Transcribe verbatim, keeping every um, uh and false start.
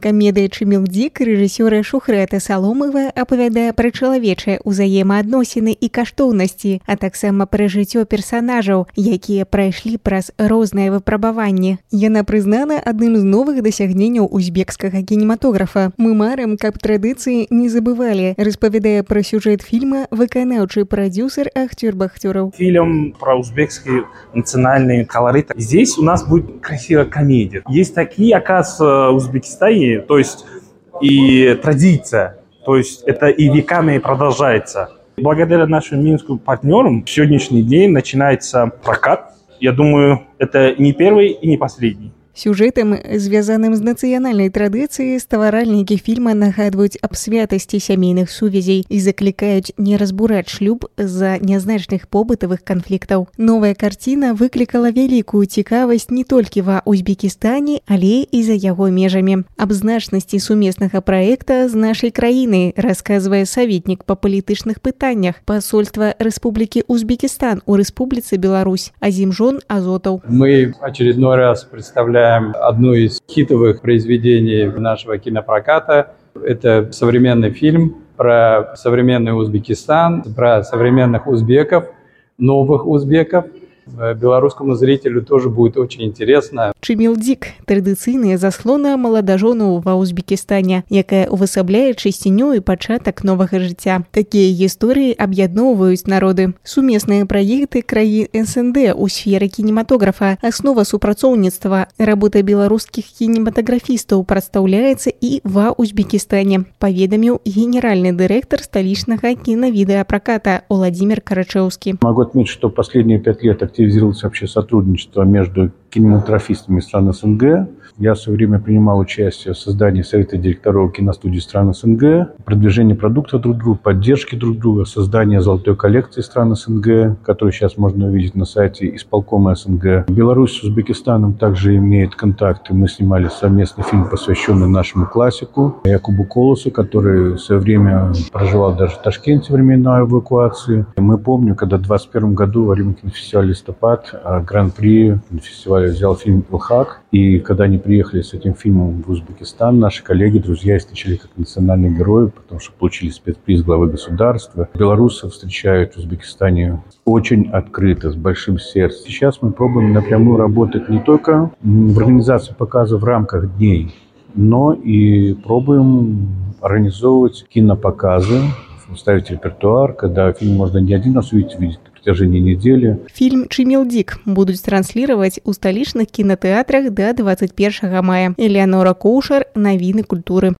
Камедыя «Чымілдзік» рэжысёра Шухрэта Саломова апавядае пра чалавечыя ўзаемаадносіны і каштоўнасці, а таксама пра жыццё персанажаў, якія прайшлі праз розныя выпрабаванні. Яна прызнана адным з новых дасягненняў узбекскага кінематографа. Мы марым, каб традыцыі не забывалі, распавядае пра сюжэт фільма выканаўчы прадюсер Ахтёр Бахтёров. Фильм про узбекский национальный колорит. Здесь у нас будет красивая комедия. Есть такие, оказывается, в Узбекистане, то есть и традиция, то есть это и веками продолжается. Благодаря нашим минским партнерам в сегодняшний день начинается прокат. Я думаю, это не первый и не последний. Сюжэтам, звязаным з нацыянальнай традыцыяй, стваральнікі фільма нагадваюць аб святасці сямейных сувязей і заклікаюць не разбураць шлюб з-за нязначных побытавых канфліктаў. Новая карціна выклікала вялікую цікавасць не толькі ва Узбекістане, але і за яго межамі. Аб значнасці сумеснага праекта з нашай краіны расказвае саветнік па палітычных пытаннях пасольства Рэспублікі Узбекістан у Рэспубліцы Беларусь Азимжон Азотов. Мы очередной раз представляем одно из хитовых произведений нашего кинопроката. Это современный фильм про современный Узбекистан, про современных узбеков, новых узбеков. Белорусскому зрителю тоже будет очень интересно. «Чымілдзік» – традыцыйная заслона маладажону ва Узбекістане, якая увасабляе чысціню і пачатак новага жыцця. Такія гісторыі аб'ядноўваюць народы. Сумесныя праекты краін эс эн дэ ў сферы кінематографа, аснова супрацоўніцтва. Работа беларускіх кінематаграфістаў прадстаўляецца і ва Узбекістане, паведаміў генеральны дырэктар сталічнага кінавідэапраката Владимир Карачэўскі. Могу отметить, что последние пять лет активизировалось вообще сотрудничество между кинематографистами стран эс эн гэ. Я в свое время принимал участие в создании совета директоров киностудий стран эс эн гэ, продвижении продуктов друг друга, поддержки друг друга, создание золотой коллекции стран эс эн гэ, которую сейчас можно увидеть на сайте исполкома эс эн гэ. Беларусь с Узбекистаном также имеет контакты. Мы снимали совместный фильм, посвященный нашему классику Якубу Колосу, который в свое время проживал даже в Ташкенте во времена эвакуации. Мы помним, когда в двадцать первом году во время кинофестиваля «Листопад» гран-при кинофестиваля взял фильм «Илхак». И когда они приехали с этим фильмом в Узбекистан, наши коллеги, друзья встречали как национальных героев, потому что получили спецприз главы государства. Белорусов встречают в Узбекистане очень открыто, с большим сердцем. Сейчас мы пробуем напрямую работать не только в организации показа в рамках дней, но и пробуем организовывать кинопоказы, ставить репертуар, когда фильм можно не один раз увидеть, увидеть в протяжении недели. Фильм «Чымілдзік» будуць транслировать у сталічных кинотеатрах до двадцать первого мая. Элеонора Коушар, навіны культуры.